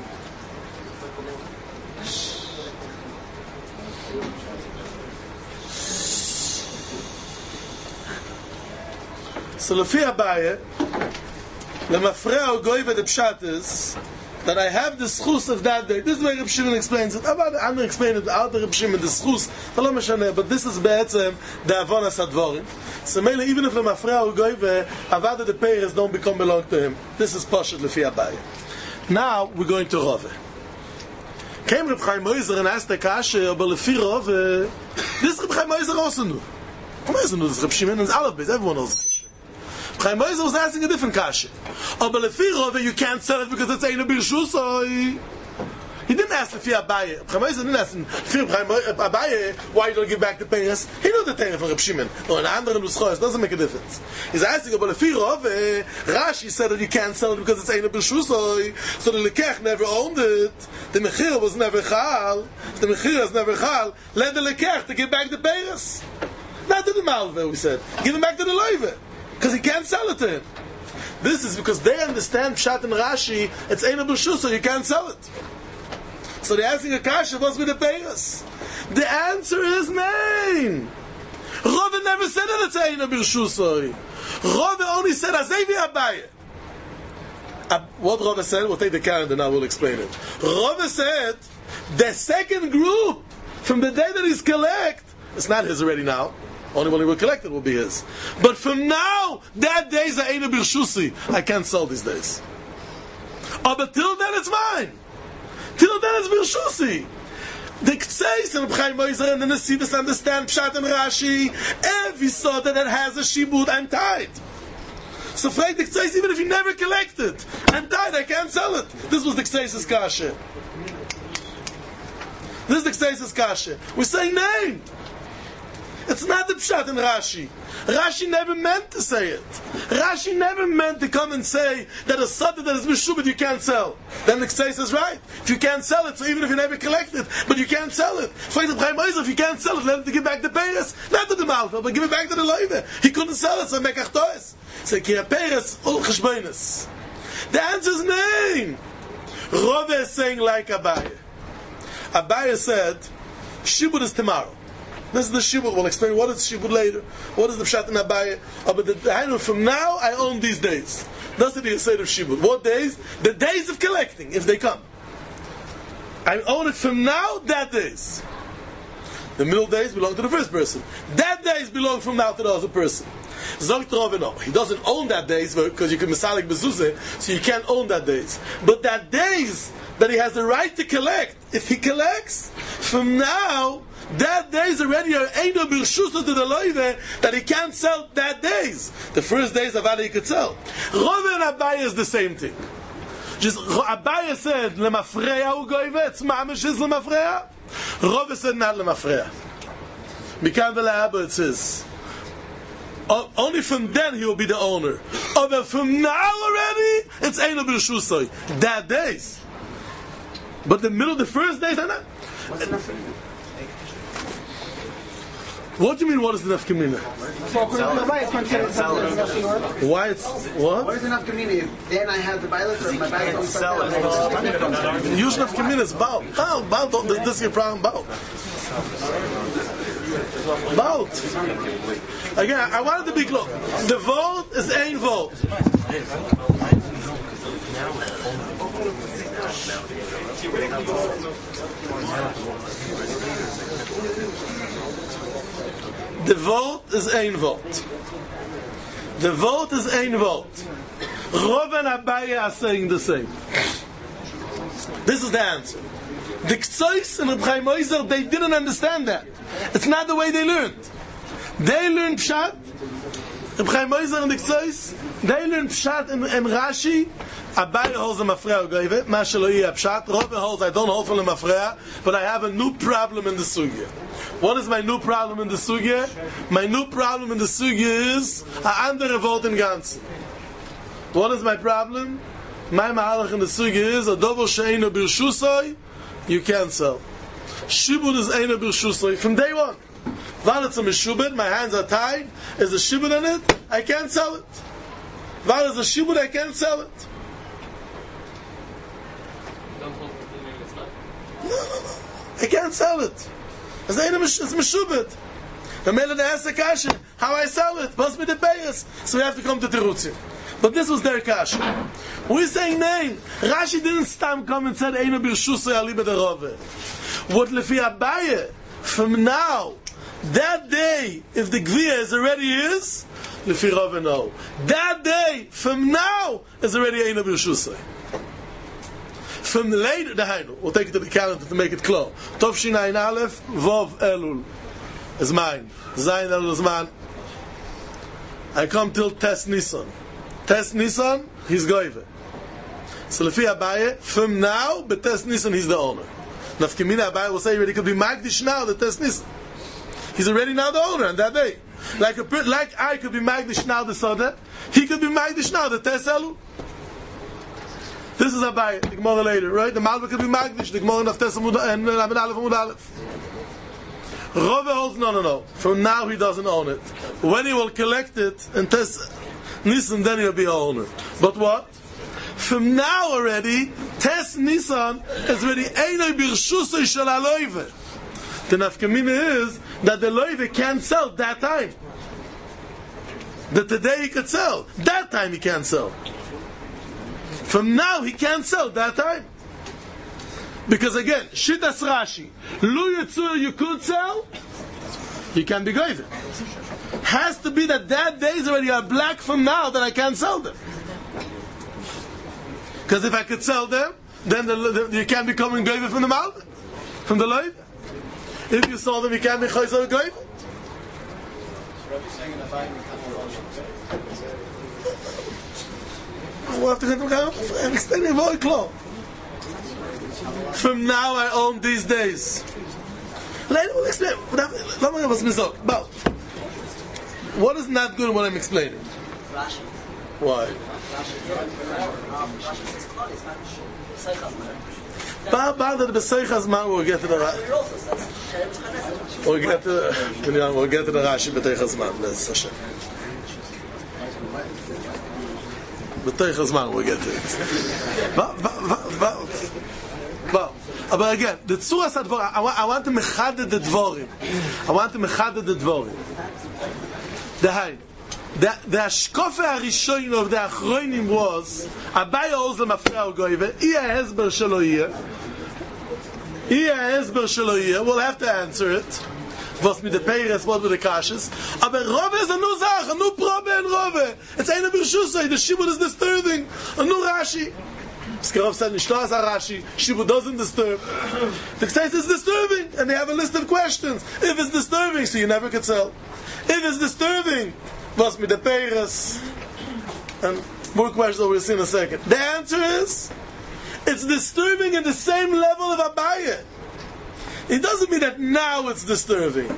A: So Lefi Abaya, the Mafreo Goiva the Pshat is that I have the schus of that day. This is the way Reb Shimon explains it. I'm going to explain it out of Reb Shimon, the schus. But this is be'etzem the avonas advorim. So mainly, even if the Mafreo Goiva, avada the peiros don't belong to him. This is Pashat Lefi Abaya. Now we're going to Rove. Came Reb Chaim Moiser and asked the kasha, but Lefi Rove, this Reb Chaim Moiser also knew. This Reb Shimon and Alabez, everyone knows it. Chaim Moiser was asking a different kasha. But Lefi Rove, you can't sell it because it's Eina Birshusoi. He didn't ask Lefi Abaya. Chaim Moiser didn't ask Lefi Abaya, why you don't give back the payers? He knew the Taina from Reb Shimon. Or an andere Nuschos, doesn't make a difference. He's asking about Lefi Rove, Rashi said that you can't sell it because it's Eina Birshusoi. So the Lekech never owned it. The Mechir was never Chal. The Mechir is never Chal. Let the Lekech to give back the payers. Not to the Malve, we said. Give him back to the Loive. Because he can't sell it to him. This is because they understand Pshat and Rashi, it's Eina B'Shus, so you can't sell it. So they're asking a kasha, what's with the payers? The answer is nein. Rove never said that it's Eina B'Shus. Rove only said Azevi Abaye. What Rove said, we'll take the calendar now, we'll explain it. Rove said The second group, from the day that he's collect, it's not his already now. Only when he will collect it will be his. But from now, that day is Eina Birshusi. I can't sell these days. Oh, but till then it's mine. Till then it's Birshusi. The Ktseis and Chaim Moiser and the Nesivos understand Pshat and Rashi. Every soda that has a shibud, I'm tied. So Frank the Ktseis, even if you never collect it, I'm tied, I can't sell it. This was the Ktseis' kasha. This is the Ktseis' kasha. We're saying name. It's not the Pshat in Rashi. Rashi never meant to say it. Rashi never meant to come and say that a soda that is meshubed you can't sell. Then the Ktseis is right. If you can't sell it, so even if you never collect it, but you can't sell it. For example, if you can't sell it, let him to give back the peiros, not to the malva, but give it back to the loive. He couldn't sell it, so make achtoes. Say ki peiros ul cheshbonos. The answer is name. Rove is saying like Abaye. Abaye said, shibud is tomorrow. This is the shibud. We'll explain what is shibud later. What is the pshat in Abaye? But from now, I own these days. That's the Yesod of shibud. What days? The days of collecting, if they come. I own it from now, that days. The middle days belong to the first person. That days belong from now to the other person. Zogt Rove, no. He doesn't own that days because you can misalik bezuzah, so you can't own that days. But that days that he has the right to collect, if he collects, from now, that days already are Eino Birshusa to the loive that he can't sell that days. The first days of Avada he could sell. Rove and Abaye is the same thing. Just Abaye said lemafreya ugoive, it's mamish is lemafreya. Rove said not lemafreya. Mikan v'le'aba it says. Only from then he will be the owner. Oh, but from now already, it's Eino Birshusa. That days. But the middle, the first days are not.
C: What's the nafkamina?
A: What do you mean, what is the nafkamina? Why it's, what?
C: What is the nafkamina? If then I have the bailet or my bailet don't sell it.
A: Usually nafkamina is Baal. Baal, this is your problem, Baal. Baal. Again, I wanted to be clear. The vote is ein vote. The vote is ein vote. The vote is ein vote. Rove and Abaye are saying the same. This is the answer. The Ktsois and Reb Chaim Moiser, they didn't understand that. It's not the way they learned. They learned Pshat. Reb Chaim Moiser and the Ktsois, they learned Pshat in Rashi. Abaye holds a mafreya ugoive, Mashalo yeh Pshat. Rove holds, I don't hold from the mafreya, but I have a new problem in the sugya. What is my new problem in the sugya? My new problem in the sugya is a andere vote in ganzen. What is my problem? My mahalach in the sugya is a dover she'eino birshusoi, you can't sell. Shibud is eino birshusoi from day one. While it's a meshubed, my hands are tied. Is a shibud on it? I can't sell it. While it's a shibud, I can't sell it. No. I can't sell it. It's meshubed. The melon asks the kasha, how I sell it? Must be the payers. So we have to come to Terutzim. But this was their kasha. We're saying name. Rashi didn't stam come and said Eino Birshusa Aliba de Rove. What lefi Abaye, from now, that day, if the Gviya is already his, lefi Rove no. That day, from now, is already Eino Birshusa. From the later, we'll take it to the calendar to make it clear. Tov Shinayin Aleph, Vov Elul is mine. Zayin Elul is mine. I come till Tes Nisan. Tes Nisan, he's goive. So Lefi Abaye, from now, but Tes Nisan, he's the owner. Nafkamina Abaye will say, he could be Magdish now, the Tes Nisan. He's already now the owner on that day. Like I could be Magdish now the Soda, he could be Magdish now the Tes Elul. This is Abaye, the Gemara later, right? The Malva could be Magdish, the Gemara of Tes and Lamed Aleph Amud Aleph. Rove holds, no. From now he doesn't own it. When he will collect it and Tes Nisan, then he'll be a owner. But what? From now already, Tes Nisan is already Eino Birshusay Shel HaLoive. The nafkamina is that the loive can't sell that time. That today he could sell. That time he can't sell. From now he can't sell that time. Because again, Shitas Rashi, Lu Yitzur you could sell, you can be goyve. Has to be that days already are black from now that I can't sell them. Because if I could sell them, then you can't be coming goyve from the mouth, from the loiv. If you sold them, you can't be chayzer goyve. We'll have to explain it very close. From now I own these days. We'll explain. But what is not good in what I'm explaining? Why? We'll get to the Rashi b'teich hazman. That's Hashem. B'teich hazman we'll get to it. But again, the Tzuras HaDvorim, I want to mechaded the Dvorim. The Hashkofe HaRishoyin of the Achronim was Abaye Oz L'Mafreya U'Goyve, Hezber Shelo Yeh, we'll have to answer it. Was mit der Peres, what with the Kashas. Aber Rove is a new Zach, a new Probe and Rove. It's eine Birshusay, the Shibud is disturbing. A new Rashi. Skarov said, Nishtas Rashi, Shibud doesn't disturb. The Ksais is disturbing, and they have a list of questions. If it's disturbing, so you never could sell. If it's disturbing, was mit der Peres. And more questions we'll see in a second. The answer is, it's disturbing in the same level of Abaye. It doesn't mean that now it's disturbing.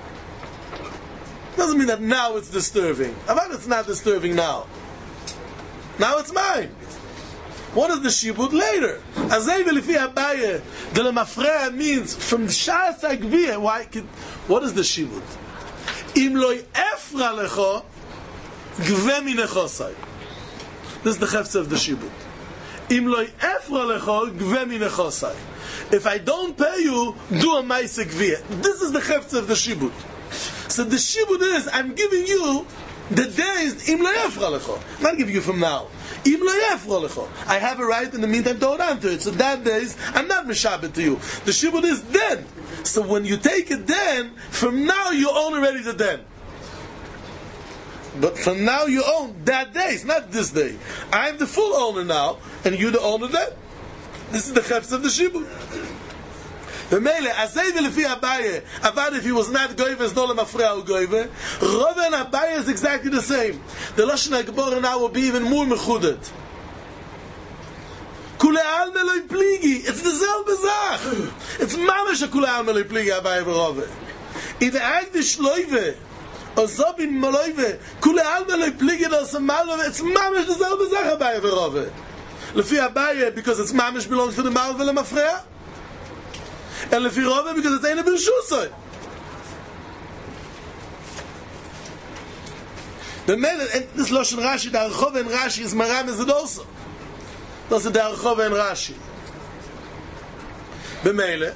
A: But it's not disturbing now. Now it's mine. What is the shibud later? Azay v'lefi Abaye, the lemafreya means from shas hagviyah. What is the shibud? Im lo efra lecho, gve minechosai. This is the chefetz of the shibud. Im lo efra lecho, gve minechosai. If I don't pay you, do a ma'aseh gviyah. This is the chefetz of the shibud. So the shibud is, I'm giving you the days, im lo efra lecho. I'm not giving you from now. Im lo efra lecho. I have a right in the meantime to hold on to it. So that days, I'm not mishabed to you. The shibud is then. So when you take it then, from now you own already the then. But from now you own that day, it's not this day. I'm the full owner now, and you're the owner then. This is the chefs of the shibud. The mele azay v'lefi Abaye, avad if he was not goyve, is no lemafreya goyve. Rove and Abaye is exactly the same. The lashon hagborah now will be even more mechudet. Kule alme loy pligi. It's the selbe Zach. It's mamash kule alme loy pligi Abaye v'Rove. In the agdish loyve, or zobin maloyve, kule alme loy pligi dos malove. It's mamash the selbe Zach Abaye v'Rove. Lefi Abaye because it's mamash belongs to the malve lemafreya. And lefi Rove because it's eine birshusay. The man and this lashon Rashi, the Archov and Rashi is maram is it also. Das ist der Archov and Rashi. B'meile.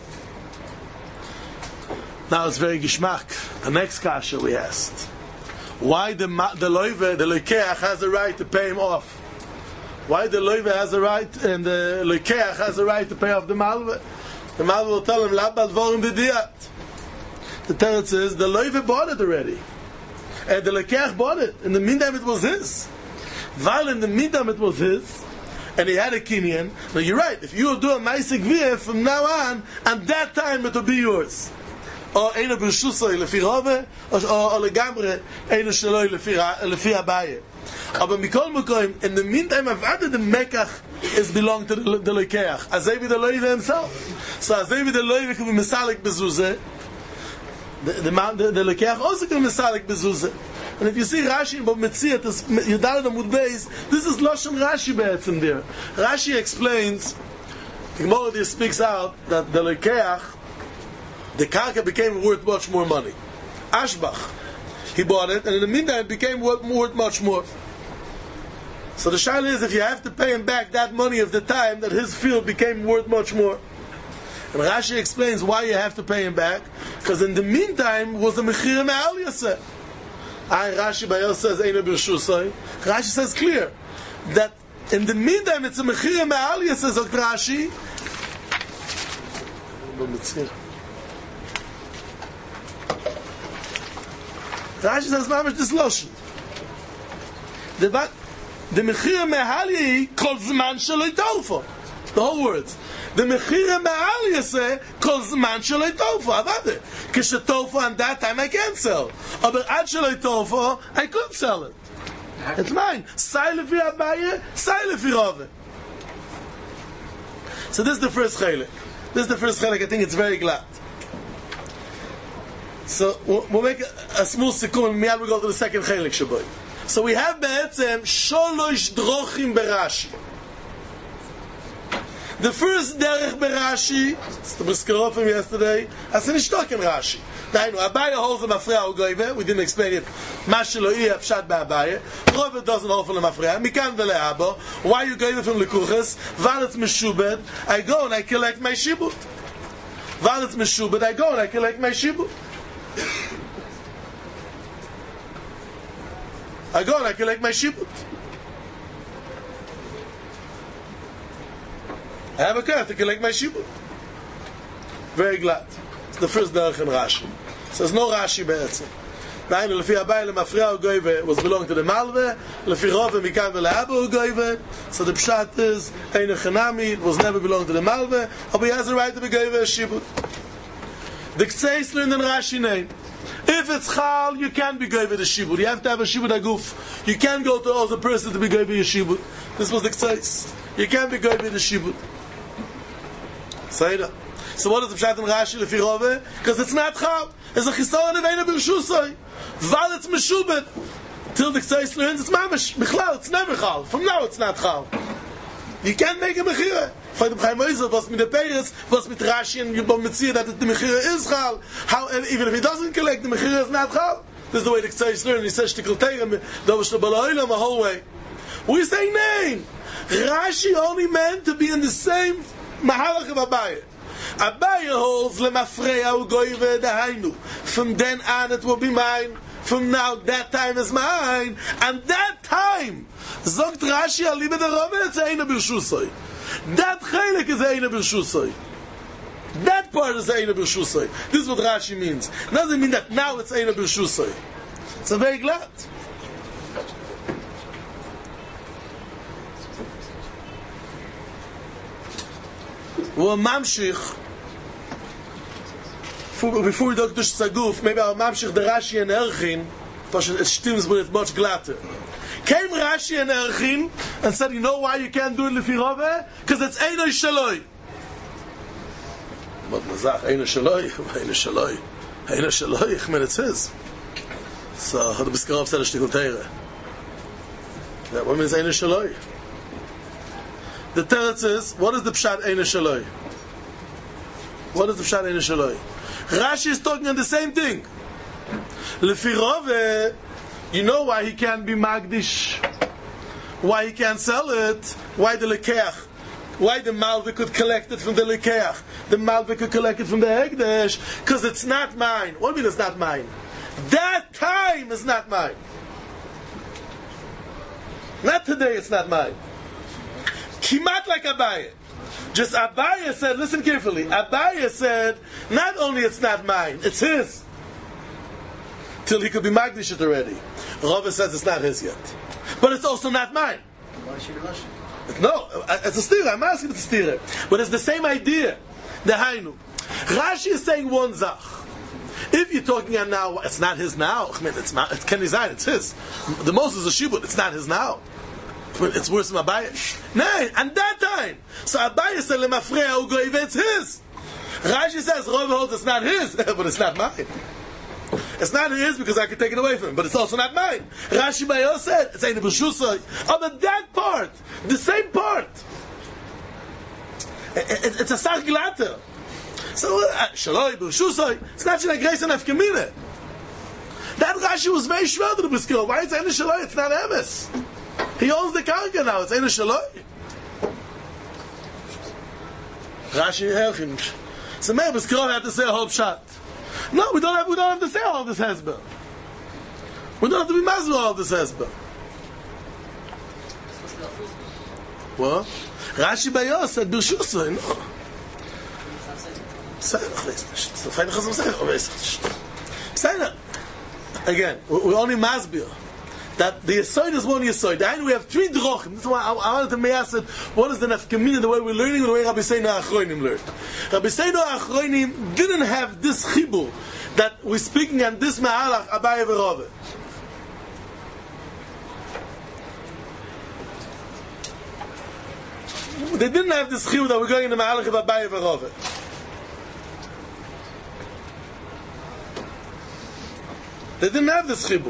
A: Now it's very geschmack. The next kasha we asked, why the loive, the lekeach has a right to pay him off? Why the loive has a right and the lekeach has a right to pay off the malve? The malve will tell him, Labad vorim b'diat. The teretz is, the loive bought it already. And the lekeach bought it. In the meantime it was his. While in the meantime it was his, and he had a kinyan. Now you're right, if you will do a ma'aseh gviyah from now on, and that time it will be yours. Or eino b'rshusay lefi Rove, or legamre eino sheloi lefi Abaye. Aber mikol mokoim, in the meantime, I've added the mekach is belong to the lekeach. Azay the loive himself. So azay the loive can be mesalik bezuzeh. The lekeach also can be mesalik bezuzeh. And if you see Rashi in Metziat, Yudal Amud Beis, this is Lashon Rashi be'etzim there. Rashi explains, the Gemara there speaks out that the lekeach, the karka became worth much more money. Ashbach, he bought it, and in the meantime it became worth much more. So the shaila is, if you have to pay him back that money of the time that his field became worth much more. And Rashi explains why you have to pay him back, because in the meantime was the mechira me'al yaseh. Rashi Bayel says Eino Birshusay. Rashi says clear that in the meantime it's a mechira me'al yaseh, says Rashi, b'mitzir. Rashi says, "Mamish this lotion." The mechira me'ali kol zman shelo yitolfo. The whole words. The mechira me'ali yaseh kol zman shelo yitolfo. Avade. Kishetolfo on that time I can't sell. Aber ad shelo yitolfo I could sell it. It's mine. Sai lefi Abaye, sai lefi Rove. So this is the first chelik. I think it's very glad. So we'll make a small sikum and miyad we go to the second chelik shaboy. So we have be'etzem sholosh drochim berashi. The first derech berashi, the brisker from yesterday, as in ishtoken Rashi. Dainu, Abaye holds the mafreya ugoive. We didn't explain it. Mashelo iya pshat ba'Abaye. Rove doesn't hold for the mafreya. Mikan vele'abo. Why you goive from lekuches? Valetz meshubed. I go and I collect my shibut. Valetz meshubed. I go and I collect my shibut. I go and I collect my shibut. I have a car to collect my shibut. Very glad. It's the first derech in Rashi. So there's no Rashi be'etzem. Dainu, lefi Abaye lemafreya ugoive was belonging to the Malve. Lefi Rove mikan vele'abo ugoive. So the pshat is ein echanami. It was never belonging to the Malve. But he has a right to be goive a shibut. The Ktseis learned in Rashi name. If it's chal, you can't be goive the shibut. You have to have a shibut aguf. You can't go to all the person to be goive your shibut. This was the Ktseis. You can't be goive the shibut. Say that. So what is the pshat in Rashi lefi Rove? Because it's not chal. It's a chisaron of eina b'rshusay. Val it's meshubed. Till the Ktseis learns it's mamish. Bichlal, it's never chal. From now it's not chal. You can't make a mechira. For the Chaim Oizel, was mit the Peiris, was mit Rashi and Yibam Mitzir, that the mechira is chal. How, even if he doesn't collect, the mechira is not chal. This is the way the Ktseis learns. He says, Shtikl Teirem, Dovish L'Bala'ilam, a whole way. We say name. Rashi only meant to be in the same mahalach of Abaye. Abaye holds lemafreya ugoive dehainu. From then on it will be mine. From now that time is mine. And that time, zogt Rashi alibe de Rove, it's eina b'rshusay. That chelik is eina b'rshusay. That part is eina b'rshusay. This is what Rashi means. It doesn't mean that now it's eina b'rshusay. So very glad. Well, mamshich. Before we talk to Saguf, maybe I'll mamshich the Rashi and Erchin, because it stems with it much glatter. Came Rashi and Erchin and said, you know why you can't do it lefi Rove? Because it's Eino Shaloi. What mazach? Eino Shaloi? Eino Shaloi. Eino Shaloi, ich mean it's his. So, the Biskarov said a shtikul teire. That one means Eino Shaloi. The teretz is, what is the pshat Eino Shaloi? What is the pshat Eino Shaloi? Rashi is talking on the same thing. Lefi Rove, you know why he can't be Magdish? Why he can't sell it? Why the Lekeach? Why the Malve could collect it from the Lekeach? The Malve could collect it from the Hegdesh? Because it's not mine. What do you mean it's not mine? That time is not mine. Not today, it's not mine. Kimat like Abaye. Just Abaye said, listen carefully, Abaye said, not only it's not mine, it's his. Till he could be Magdish it already. Rove says it's not his yet. But it's also not mine. No, it's a stira. I'm asking it's a stira. But it's the same idea. The Hainu. Rashi is saying one zach. If you're talking about now, it's not his now. I mean, it's not. It's Ken Design. It's his. The most is a shibut. It's not his now. It's worse than Abaye. No, and that time. So Abaye said lemafreya ugoive. It's his. Rashi says Rove holds it's not his, but it's not mine. It's not his because I could take it away from him, but it's also not mine. Rashi Bayo said it's ein b'rshusay. Oh, but that part, the same part, it's a sach glatter. So shaloi b'rshusay. It's not shnei grace and afkemine. That Rashi was very sure to the brisker. Why is it ein shaloi? It's not emes. He owns the karka now. It's ein shaloi. Rashi helchim. So maybe brisker had to say a whole shot. No, we don't have to say all of this hezbollah. We don't have to be mazur all of this hezbollah. What? Rashi Bayo said b'rshusay. No. Again, we only masbir that the Yesod is one Yesod. And we have three drochim. That's why I wanted to ask it, what is the nafkamina, the way we're learning, and the way Rabbi Seinu Achronim learned. Rabbi Seinu Achronim didn't have this chibur that we're speaking on this ma'alach Abaye v'Rove. They didn't have this chibur that we're going in the ma'alach of Abaye v'Rove. They didn't have this chibur.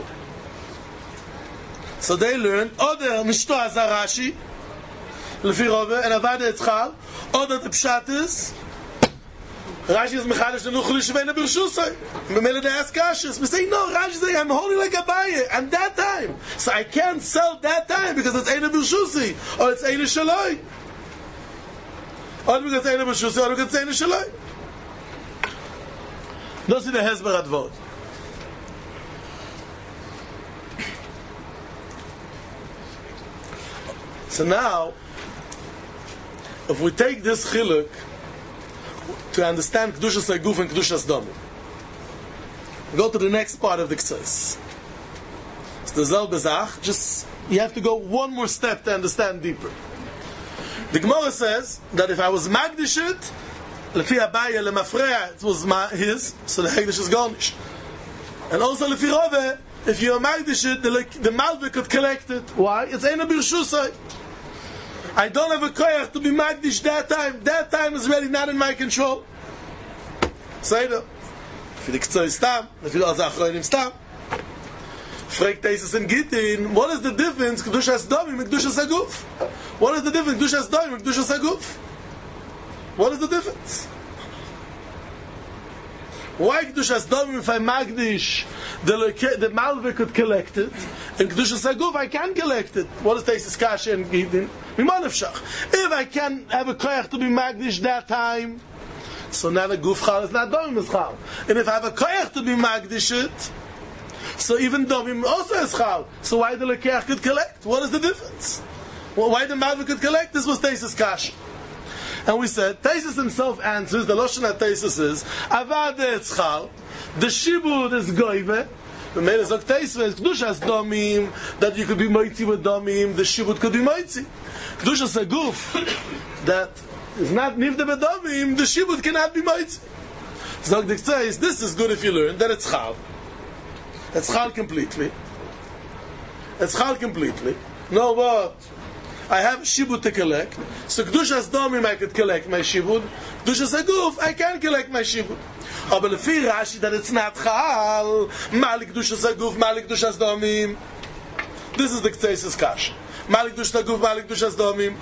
A: So they learned, oder Mishto Azarashi, Lefi Rove, and Avada Etzchal, oder the Pshat is, Rashi is Mechadish Nenuchel Yishveina Birshusay. Memele they ask Kashis. We say, no, Rashi say, I'm holding like Abaye, and that time. So I can't sell that time, because it's Eina Birshusi, or it's Eina Shaloi. Or because it's Eina Birshusi, or because it's Eina Shaloi. Those are the Hezber Advod. So now, if we take this chiluk to understand Kedushas Haguf and Kedushas Damim, go to the next part of the K'tzos. It's the Zel Bezach, just, you have to go one more step to understand deeper. The Gemara says that if I was Magdish it, Lefi Abaye Lemafreya, it was his, so the Hegdish is garnish. And also Lefi Rove, if you are Magdish it, the Malvik could collect it. Why? It's Eina Birshusay. I don't have a koyach to be magdish that time. That time is really not in my control. Say that. If you K'tzoi stam, if you also Achronim stam. Fragt Teisus and Gittin, what is the difference Kedushas Damim and Kedushas Haguf? What is the difference Kedushas Damim and Kedushas Haguf? What is the difference? Why Kedushas Damim if I magdish the Malve could collect it, and Kedushas Haguf I can collect it? What is Teisus Kasha and Gittin? If I can have a koyach to be magdish that time, so now the guf chal is not domim is chal. And if I have a koyach to be magdish it, so even domim also is chal. So why the lekeach could collect? What is the difference? Well, why the malva could collect? This was Teisus Kasha. And we said, Teisus himself answers, the Lashon HaTeisus is, Avad Etzchal, the Shibud is Goive, the Meir Zok Teisus is Kedushas Domim, that you could be Moitzi with Domim, the Shibud could be Moitzi. Kedushas Haguf, that is not Nivde with Domim, the Shibud cannot be Moitzi. Zok Dik says, this is good if you learn, that it's Chal. It's Chal completely. It's Chal completely. No, what? I have shibud to collect. So Kedushas Domim I could collect my shibud. Kedushas Haguf I can collect my shibud. But if you Rashi that it's not Chal, Malik Kedushas Haguf, Malik Kedushas Domim. This is the K'tzeisus Kash. Malik Kedushas Haguf, Malik Kedushas Domim.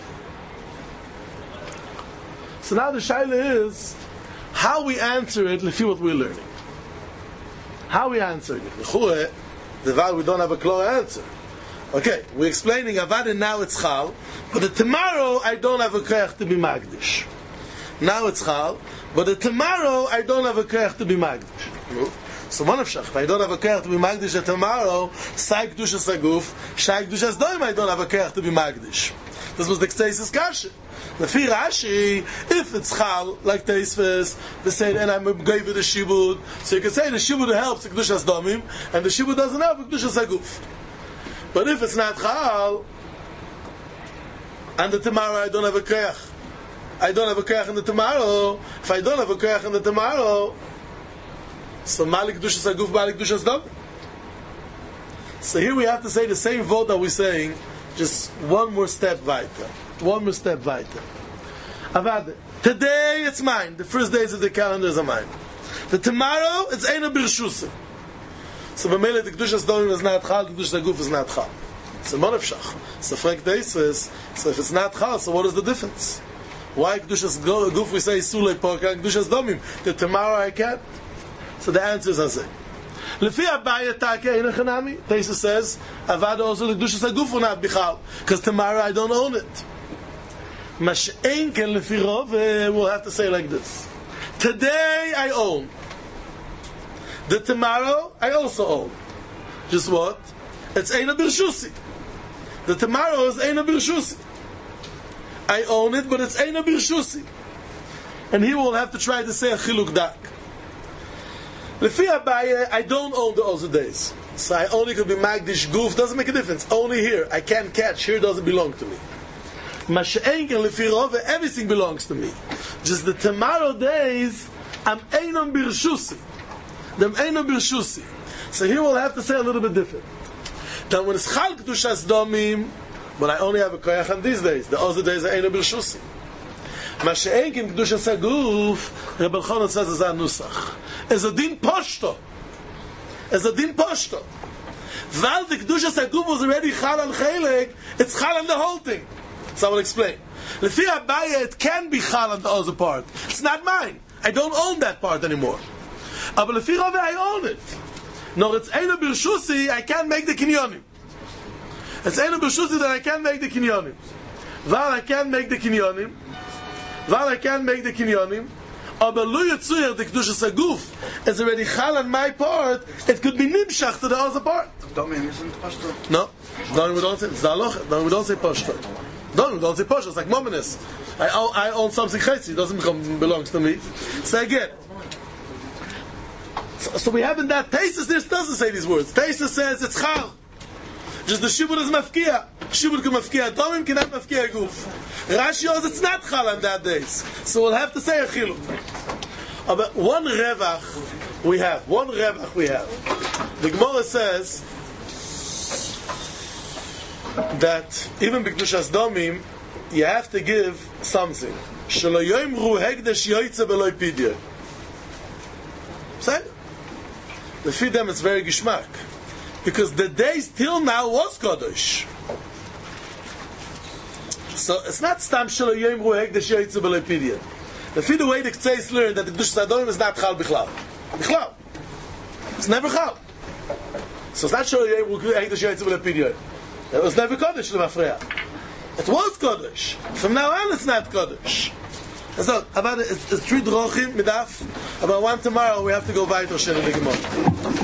A: So now the shaila is how we answer it. Let's see what we're learning. How we answer it. The vow we don't have a clear answer. Okay, we're explaining Avad now it's Chal, but the tomorrow I don't have a koyach to be Magdish. Now it's Chal, but the tomorrow I don't have a koyach to be Magdish. So one of Shach, if I don't have a koyach to be Magdish tomorrow, Sai Kedushas Haguf, Shai Kedushas Domim I don't have a koyach to be Magdish. This was the K'tzeisus Kasha. The Fi Rashi, if it's Chal, like Teisves, they say, and I'm gave it a Shibud, so you can say the Shibud helps the Kedushas Domim, and the Shibud doesn't help the Kedushas Haguf. But if it's not Chal, and the tomorrow I don't have a koyach, I don't have a koyach in the tomorrow. If I don't have a koyach in the tomorrow, so Malik Kedushas Haguf, Malik Kedushas Domim. So here we have to say the same vote that we're saying, just one more step weiter. One more step weiter. Avad, today it's mine. The first days of the calendar are mine. The tomorrow it's Eina Birshusa. So B'meile the Kedushas Domim is not Chal, the Kedushas Haguf is not Chal. It's a Monefshach. So Frank Day says, so if it's not Chal, so what is the difference? Why Kedushas Haguf we say Sulei Porka and Kedushas Domim? The tomorrow I can't? So the answer is Hazeh. Lefi Abaye Take Eina Chanami, Teisa says, Avad also the Kedushas Haguf will not be Chal, because tomorrow I don't own it. Mashe'en ken Lefi Rove, we'll have to say like this. Today I own. The tomorrow I also own. Just what? It's Eina Birshusi. The tomorrow is Eina Birshusi. I own it, but it's Eina Birshusi. And here we'll have to try to say a chiluk dak. Lefi Abaye, I don't own the other days. So I only could be magdish goof, doesn't make a difference. Only here. I can't catch, here doesn't belong to me. Masha'enk and Lefi Rove, everything belongs to me. Just the tomorrow days, I'm Einon Birshusi. Them Einon Birshusi. So here we'll have to say a little bit different. Then when it's Chal Kedushas Domim, but I only have a koyach on these days. The other days are Einon Birshusi. Masha'enk in Kedushas Aguf, Rebbe Elchanan says is a nusach. As a din poshto. As a din poshto. While the Kedushas Aguf was already Chal on Chelek, it's Chal on the whole thing. So I will explain. Lefi Abaye, it can be Chal on the other part. It's not mine. I don't own that part anymore. But Lefi Rove, I own it. No, it's Eino Birshusi, I can't make the Kinyonim. It's Eino Birshusi that I can't make the Kinyonim. While I can't make the Kinyonim, aber Lu Yitzuyer, the Kedushas Aguf, is already Chal on my part, it could be Nimshach to the other part.
C: Domim isn't Pashto.
A: No. Domim we don't say, it's the Aloch. Domim we don't say Pashto. Domim we don't say Pashto, it's like Mominus. I own something Chetzi, it doesn't belongs to me. So again, so we have in that, Taisus doesn't say these words. Taisus says it's Chal. Just the Shibud is Mafkia. Shibud can Mafkia. Domim cannot Mafkia Guf. Rashi knows it's not Chal on that days. So we'll have to say a Chiluk. But one Revach we have. The Gemara says that even B'Kedushas Domim, you have to give something. Shelo yoimru hegdesh yoytze beloy pidye. Say? The Fidem is very gishmak. Because the days till now was Kodesh. So it's not Stam Shelo yoimru hegdesh yoytze beloy pidye. The way the Ktseis learned that the Kedushas Domim is not Chal Bichlal. Bichlal. It's never Chal. So it's not Shelo yoimru hegdesh yoytze beloy pidye. It was never Kodesh L'Mafreya. It was Kodesh. From now on, it's not Kodesh. So, about it's 3 drochim midaf. About one tomorrow, we have to go weiter in the Gemara.